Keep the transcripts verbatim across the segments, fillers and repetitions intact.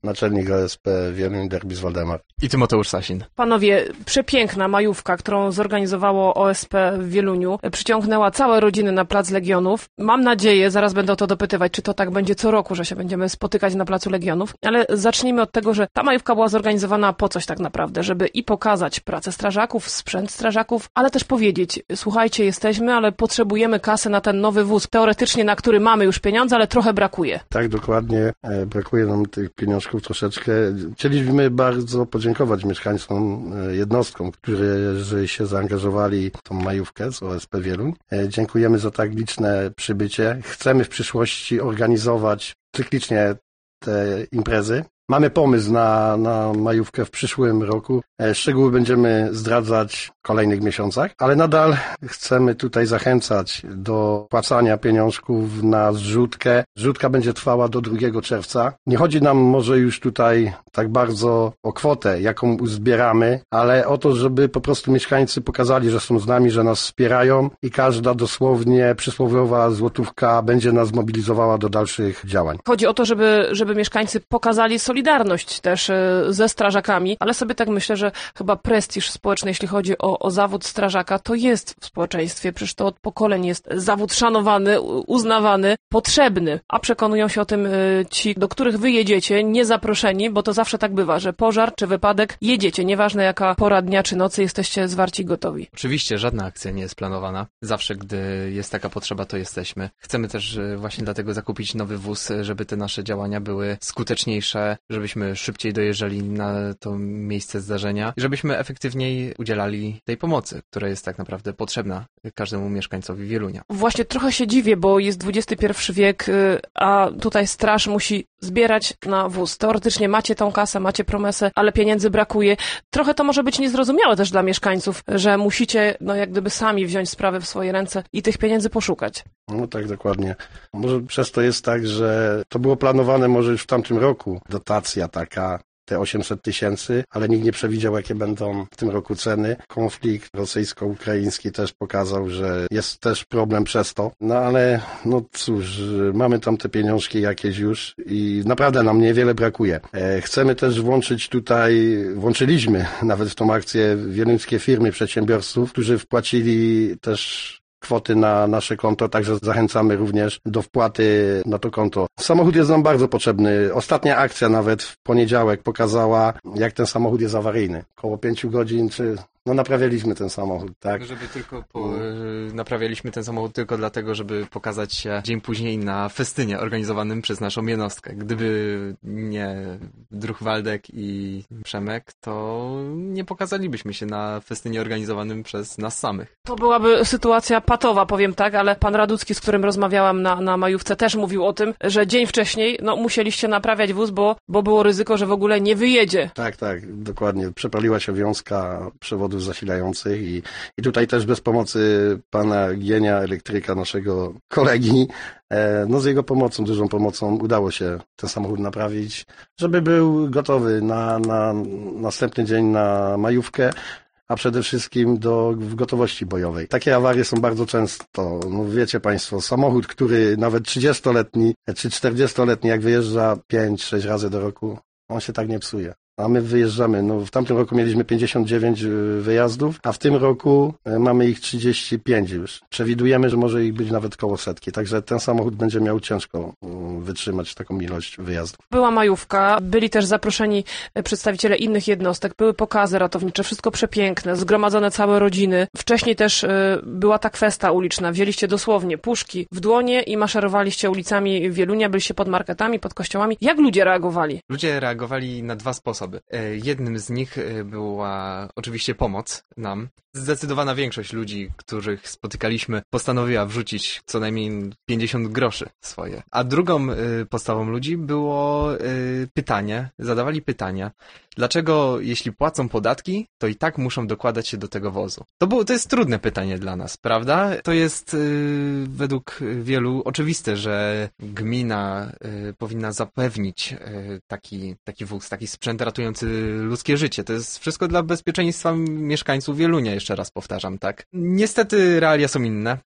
naczelnik O S P Wieluń Derbis Waldemar. I Tymoteusz Sasin. Panowie, przepiękna majówka, którą zorganizowało O S P w Wieluniu, przyciągnęła całe rodziny na Plac Legionów. Mam nadzieję, zaraz będę o to dopytywać, czy to tak będzie co roku, że się będziemy spotykać na Placu Legionów, ale zacznijmy od tego, że ta majówka była zorganizowana po coś tak naprawdę, żeby i pokazać pracę strażaków, sprzęt strażaków, ale też powiedzieć, słuchajcie, jesteśmy, ale potrzebujemy kasy na ten nowy wóz, teoretycznie na który mamy już pieniądze, ale trochę brakuje. Tak, dokładnie. Brakuje nam tych pieniążków troszeczkę. Chcieliśmy bardzo podziękować mieszkańcom, jednostkom, którzy się zaangażowali w tą majówkę z O S P Wieluń. Dziękujemy za tak liczne przybycie. Chcemy w przyszłości organizować cyklicznie te imprezy. Mamy pomysł na, na majówkę w przyszłym roku. Szczegóły będziemy zdradzać w kolejnych miesiącach, ale nadal chcemy tutaj zachęcać do płacania pieniążków na zrzutkę. Zrzutka będzie trwała do drugiego czerwca. Nie chodzi nam może już tutaj tak bardzo o kwotę, jaką uzbieramy, ale o to, żeby po prostu mieszkańcy pokazali, że są z nami, że nas wspierają i każda dosłownie przysłowiowa złotówka będzie nas mobilizowała do dalszych działań. Chodzi o to, żeby, żeby mieszkańcy pokazali solidarność też ze strażakami, ale sobie tak myślę, że chyba prestiż społeczny, jeśli chodzi o, o zawód strażaka, to jest w społeczeństwie. Przecież to od pokoleń jest zawód szanowany, uznawany, potrzebny. A przekonują się o tym ci, do których wy jedziecie, niezaproszeni, bo to zawsze tak bywa, że pożar czy wypadek, jedziecie. Nieważne jaka pora dnia czy nocy, jesteście zwarci gotowi. Oczywiście żadna akcja nie jest planowana. Zawsze, gdy jest taka potrzeba, to jesteśmy. Chcemy też właśnie dlatego zakupić nowy wóz, żeby te nasze działania były skuteczniejsze, żebyśmy szybciej dojeżdżali na to miejsce zdarzenia i żebyśmy efektywniej udzielali tej pomocy, która jest tak naprawdę potrzebna każdemu mieszkańcowi Wielunia. Właśnie trochę się dziwię, bo jest dwudziesty pierwszy wiek, a tutaj straż musi zbierać na wóz. Teoretycznie macie tą kasę, macie promesę, ale pieniędzy brakuje. Trochę to może być niezrozumiałe też dla mieszkańców, że musicie, no jak gdyby sami wziąć sprawę w swoje ręce i tych pieniędzy poszukać. No tak, dokładnie. Może przez to jest tak, że to było planowane może już w tamtym roku. Dotacja taka, te osiemset tysięcy, ale nikt nie przewidział, jakie będą w tym roku ceny. Konflikt rosyjsko-ukraiński też pokazał, że jest też problem przez to. No ale, no cóż, mamy tam te pieniążki jakieś już i naprawdę nam niewiele brakuje. E, chcemy też włączyć tutaj, włączyliśmy nawet w tą akcję wieluńskie firmy przedsiębiorców, którzy wpłacili też kwoty na nasze konto, także zachęcamy również do wpłaty na to konto. Samochód jest nam bardzo potrzebny. Ostatnia akcja nawet w poniedziałek pokazała, jak ten samochód jest awaryjny. Koło pięciu godzin, czy no naprawialiśmy ten samochód, tak? Żeby tylko po, y, naprawialiśmy ten samochód tylko dlatego, żeby pokazać się dzień później na festynie organizowanym przez naszą jednostkę. Gdyby nie Druh Waldek i Przemek, to nie pokazalibyśmy się na festynie organizowanym przez nas samych. To byłaby sytuacja patowa, powiem tak, ale pan Raducki, z którym rozmawiałam na, na majówce, też mówił o tym, że dzień wcześniej no, musieliście naprawiać wóz, bo, bo było ryzyko, że w ogóle nie wyjedzie. Tak, tak, dokładnie. Przepaliła się wiązka przewodu zasilających i, i tutaj też bez pomocy pana Gienia, elektryka, naszego kolegi, e, no z jego pomocą, dużą pomocą udało się ten samochód naprawić, żeby był gotowy na, na następny dzień na majówkę, a przede wszystkim do w gotowości bojowej. Takie awarie są bardzo często, no wiecie państwo, samochód, który nawet trzydziestoletni czy czterdziestoletni, jak wyjeżdża pięć sześć razy do roku, on się tak nie psuje. A my wyjeżdżamy. No, w tamtym roku mieliśmy pięćdziesiąt dziewięć wyjazdów, a w tym roku mamy ich trzydzieści pięć już. Przewidujemy, że może ich być nawet koło setki, także ten samochód będzie miał ciężko wytrzymać taką ilość wyjazdów. Była majówka, byli też zaproszeni przedstawiciele innych jednostek, były pokazy ratownicze, wszystko przepiękne, zgromadzone całe rodziny. Wcześniej też była ta kwesta uliczna, wzięliście dosłownie puszki w dłonie i maszerowaliście ulicami Wielunia, byliście pod marketami, pod kościołami. Jak ludzie reagowali? Ludzie reagowali na dwa sposoby. Jednym z nich była oczywiście pomoc nam. Zdecydowana większość ludzi, których spotykaliśmy, postanowiła wrzucić co najmniej pięćdziesiąt groszy swoje. A drugą postawą ludzi było pytanie, zadawali pytania, dlaczego jeśli płacą podatki, to i tak muszą dokładać się do tego wozu. To, było, to jest trudne pytanie dla nas, prawda? To jest yy, według wielu oczywiste, że gmina yy, powinna zapewnić yy, taki, taki wóz, taki sprzęt ratujący ludzkie życie. To jest wszystko dla bezpieczeństwa mieszkańców Wielunia, jeszcze raz powtarzam, tak? Niestety realia są inne.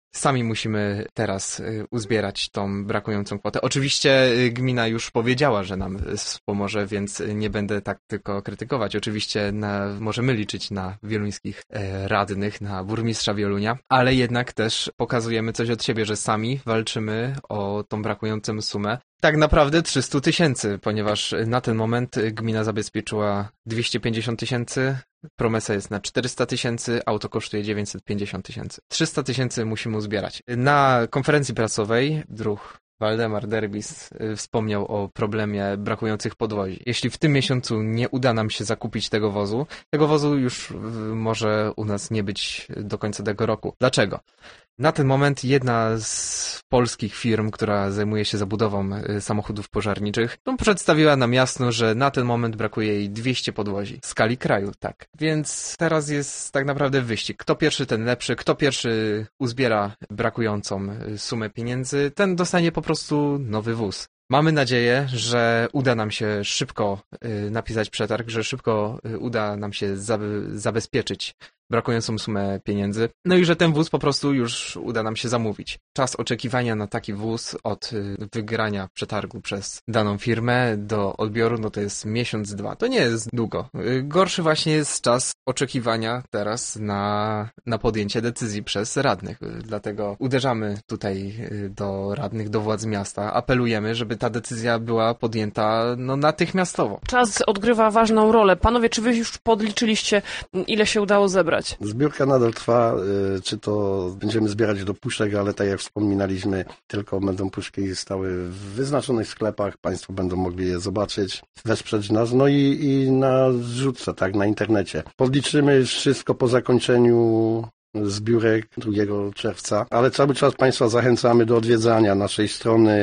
Sami musimy teraz uzbierać tą brakującą kwotę. Oczywiście gmina już powiedziała, że nam wspomoże, więc nie będę tak tylko krytykować. Oczywiście na, możemy liczyć na wieluńskich radnych, na burmistrza Wielunia, ale jednak też pokazujemy coś od siebie, że sami walczymy o tą brakującą sumę. Tak naprawdę trzysta tysięcy, ponieważ na ten moment gmina zabezpieczyła dwieście pięćdziesiąt tysięcy, promesa jest na czterysta tysięcy, auto kosztuje dziewięćset pięćdziesiąt tysięcy. trzysta tysięcy musimy uzbierać. Na konferencji prasowej druh Waldemar Derbis wspomniał o problemie brakujących podwozi. Jeśli w tym miesiącu nie uda nam się zakupić tego wozu, tego wozu już może u nas nie być do końca tego roku. Dlaczego? Na ten moment jedna z polskich firm, która zajmuje się zabudową samochodów pożarniczych, no, przedstawiła nam jasno, że na ten moment brakuje jej dwieście podwozi w skali kraju, tak. Więc teraz jest tak naprawdę wyścig. Kto pierwszy, ten lepszy. Kto pierwszy uzbiera brakującą sumę pieniędzy, ten dostanie po prostu nowy wóz. Mamy nadzieję, że uda nam się szybko napisać przetarg, że szybko uda nam się zabezpieczyć brakującą sumę pieniędzy, no i że ten wóz po prostu już uda nam się zamówić. Czas oczekiwania na taki wóz od wygrania przetargu przez daną firmę do odbioru, no to jest miesiąc, dwa. To nie jest długo. Gorszy właśnie jest czas oczekiwania teraz na, na podjęcie decyzji przez radnych. Dlatego uderzamy tutaj do radnych, do władz miasta, apelujemy, żeby ta decyzja była podjęta no, natychmiastowo. Czas odgrywa ważną rolę. Panowie, czy wy już podliczyliście, ile się udało zebrać? Zbiórka nadal trwa, czy to będziemy zbierać do puszek, ale tak jak wspominaliśmy, tylko będą puszki stały w wyznaczonych sklepach, państwo będą mogli je zobaczyć, wesprzeć nas, no i, i na zrzutce, tak, na internecie. Podliczymy wszystko po zakończeniu zbiórek drugiego czerwca, ale cały czas Państwa zachęcamy do odwiedzania naszej strony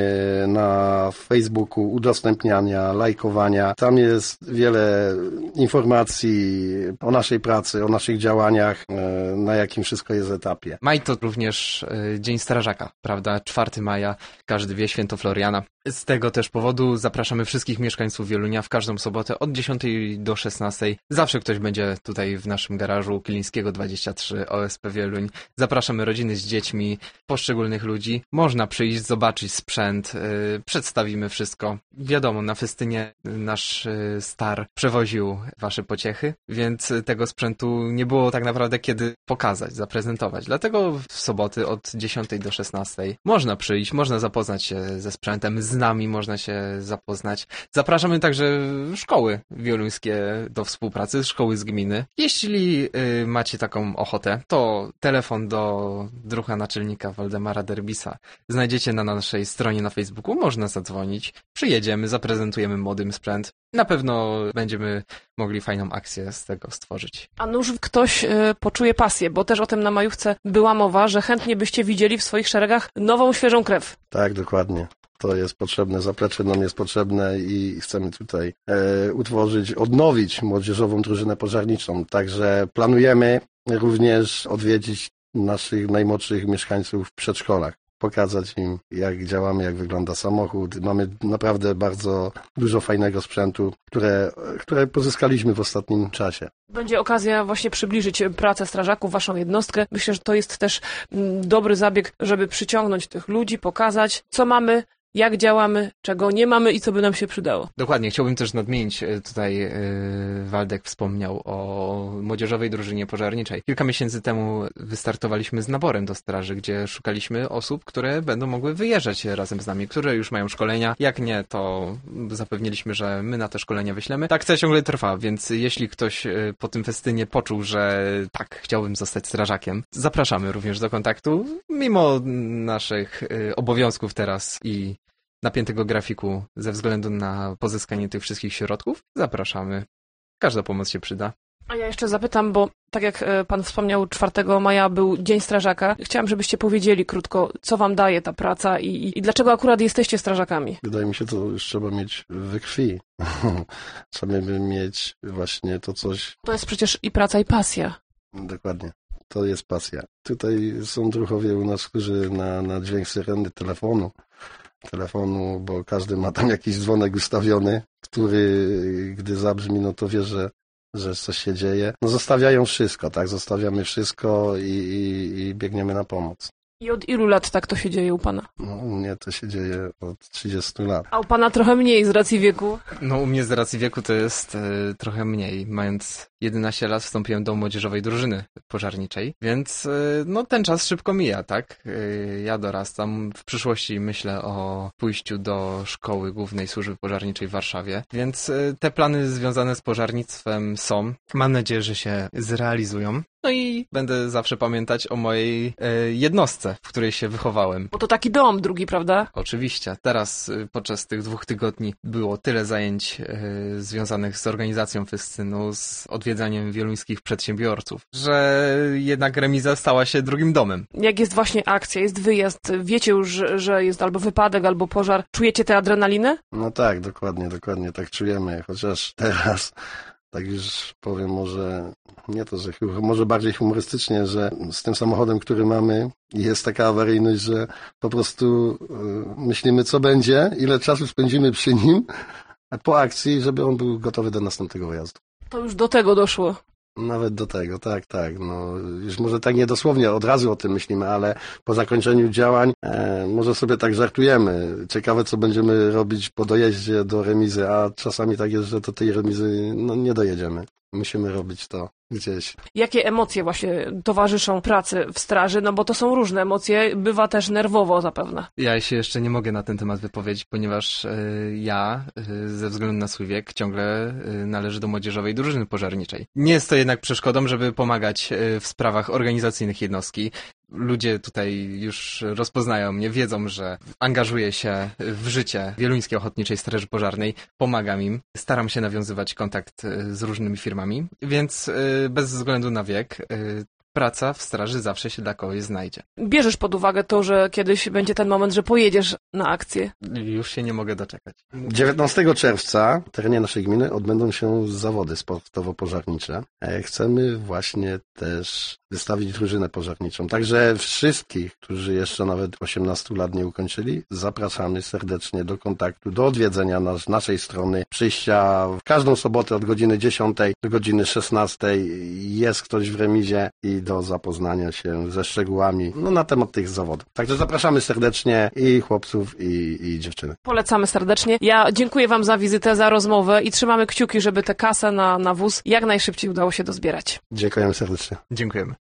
na Facebooku, udostępniania, lajkowania. Tam jest wiele informacji o naszej pracy, o naszych działaniach, na jakim wszystko jest etapie. Maj to również Dzień Strażaka, prawda? czwartego maja, każdy wie, święto Floriana. Z tego też powodu zapraszamy wszystkich mieszkańców Wielunia w każdą sobotę od dziesiątej do szesnastej. Zawsze ktoś będzie tutaj w naszym garażu Kilińskiego dwadzieścia trzy O S P Wieluń. Zapraszamy rodziny z dziećmi, poszczególnych ludzi. Można przyjść, zobaczyć sprzęt, yy, przedstawimy wszystko. Wiadomo, na festynie nasz yy, star przewoził wasze pociechy, więc tego sprzętu nie było tak naprawdę kiedy pokazać, zaprezentować. Dlatego w soboty od dziesiątej do szesnastej można przyjść, można zapoznać się ze sprzętem, z nami można się zapoznać. Zapraszamy także szkoły wieluńskie do współpracy, szkoły z gminy. Jeśli y, macie taką ochotę, to telefon do druha naczelnika Waldemara Derbisa znajdziecie na naszej stronie na Facebooku. Można zadzwonić, przyjedziemy, zaprezentujemy młodym sprzęt. Na pewno będziemy mogli fajną akcję z tego stworzyć. A nuż ktoś y, poczuje pasję, bo też o tym na majówce była mowa, że chętnie byście widzieli w swoich szeregach nową, świeżą krew. Tak, dokładnie. To jest potrzebne, zaplecze nam jest potrzebne i chcemy tutaj e, utworzyć, odnowić młodzieżową drużynę pożarniczą. Także planujemy również odwiedzić naszych najmłodszych mieszkańców w przedszkolach. Pokazać im, jak działamy, jak wygląda samochód. Mamy naprawdę bardzo dużo fajnego sprzętu, które, które pozyskaliśmy w ostatnim czasie. Będzie okazja właśnie przybliżyć pracę strażaków, waszą jednostkę. Myślę, że to jest też dobry zabieg, żeby przyciągnąć tych ludzi, pokazać, co mamy, jak działamy, czego nie mamy i co by nam się przydało. Dokładnie. Chciałbym też nadmienić, tutaj yy, Waldek wspomniał o młodzieżowej drużynie pożarniczej. Kilka miesięcy temu wystartowaliśmy z naborem do straży, gdzie szukaliśmy osób, które będą mogły wyjeżdżać razem z nami, które już mają szkolenia. Jak nie, to zapewniliśmy, że my na te szkolenia wyślemy. Ta akcja ciągle trwa, więc jeśli ktoś po tym festynie poczuł, że tak, chciałbym zostać strażakiem, zapraszamy również do kontaktu, mimo naszych obowiązków teraz i napiętego grafiku ze względu na pozyskanie tych wszystkich środków. Zapraszamy. Każda pomoc się przyda. A ja jeszcze zapytam, bo tak jak pan wspomniał, czwartego maja był Dzień Strażaka. Chciałam, żebyście powiedzieli krótko, co wam daje ta praca i, i dlaczego akurat jesteście strażakami. Wydaje mi się, to już trzeba mieć we krwi. Trzeba by mieć właśnie to coś... To jest przecież i praca, i pasja. Dokładnie. To jest pasja. Tutaj są druhowie u nas, którzy na, na dźwięk syreny telefonu telefonu, bo każdy ma tam jakiś dzwonek ustawiony, który gdy zabrzmi, no to wie, że, że coś się dzieje. No zostawiają wszystko, tak? Zostawiamy wszystko i, i, i biegniemy na pomoc. I od ilu lat tak to się dzieje u pana? No, u mnie to się dzieje od trzydziestu lat. A u pana trochę mniej z racji wieku? No u mnie z racji wieku to jest y, trochę mniej. Mając jedenaście lat wstąpiłem do młodzieżowej drużyny pożarniczej, więc y, no ten czas szybko mija, tak? Y, ja dorastam. W przyszłości myślę o pójściu do Szkoły Głównej Służby Pożarniczej w Warszawie, więc y, te plany związane z pożarnictwem są. Mam nadzieję, że się zrealizują. No i będę zawsze pamiętać o mojej y, jednostce, w której się wychowałem. Bo to taki dom drugi, prawda? Oczywiście. Teraz y, podczas tych dwóch tygodni było tyle zajęć y, związanych z organizacją festynu, z odwiedzaniem wieluńskich przedsiębiorców, że jednak remiza stała się drugim domem. Jak jest właśnie akcja, jest wyjazd, wiecie już, że- że jest albo wypadek, albo pożar. Czujecie tę adrenalinę? No tak, dokładnie, dokładnie tak czujemy, chociaż teraz, tak już powiem może, nie to, że hu- może bardziej humorystycznie, że z tym samochodem, który mamy, jest taka awaryjność, że po prostu y, myślimy, co będzie, ile czasu spędzimy przy nim po akcji, żeby on był gotowy do następnego wyjazdu. To już do tego doszło. Nawet do tego, tak, tak. No, już może tak nie dosłownie od razu o tym myślimy, ale po zakończeniu działań e, może sobie tak żartujemy. Ciekawe, co będziemy robić po dojeździe do remizy, a czasami tak jest, że do tej remizy no, nie dojedziemy. Musimy robić to gdzieś. Jakie emocje właśnie towarzyszą pracy w straży? No bo to są różne emocje, bywa też nerwowo zapewne. Ja się jeszcze nie mogę na ten temat wypowiedzieć, ponieważ y, ja, y, ze względu na swój wiek, ciągle y, należę do młodzieżowej drużyny pożarniczej. Nie jest to jednak przeszkodą, żeby pomagać y, w sprawach organizacyjnych jednostki. Ludzie tutaj już rozpoznają mnie, wiedzą, że angażuję się w życie Wieluńskiej Ochotniczej Straży Pożarnej, pomagam im, staram się nawiązywać kontakt y, z różnymi firmami, więc y, bez względu na wiek y, praca w straży zawsze się dla kogoś znajdzie. Bierzesz pod uwagę to, że kiedyś będzie ten moment, że pojedziesz na akcję. Już się nie mogę doczekać. dziewiętnastego czerwca w terenie naszej gminy odbędą się zawody sportowo-pożarnicze. E, Chcemy właśnie też wystawić drużynę pożarniczą. Także wszystkich, którzy jeszcze nawet osiemnastu lat nie ukończyli, zapraszamy serdecznie do kontaktu, do odwiedzenia nas, naszej strony, przyjścia w każdą sobotę od godziny dziesiątej do godziny szesnastej. Jest ktoś w remizie i do zapoznania się ze szczegółami no, na temat tych zawodów. Także zapraszamy serdecznie i chłopców, i, i dziewczyny. Polecamy serdecznie. Ja dziękuję wam za wizytę, za rozmowę i trzymamy kciuki, żeby tę kasę na, na wóz jak najszybciej udało się dozbierać. Dziękujemy serdecznie. Dziękujemy.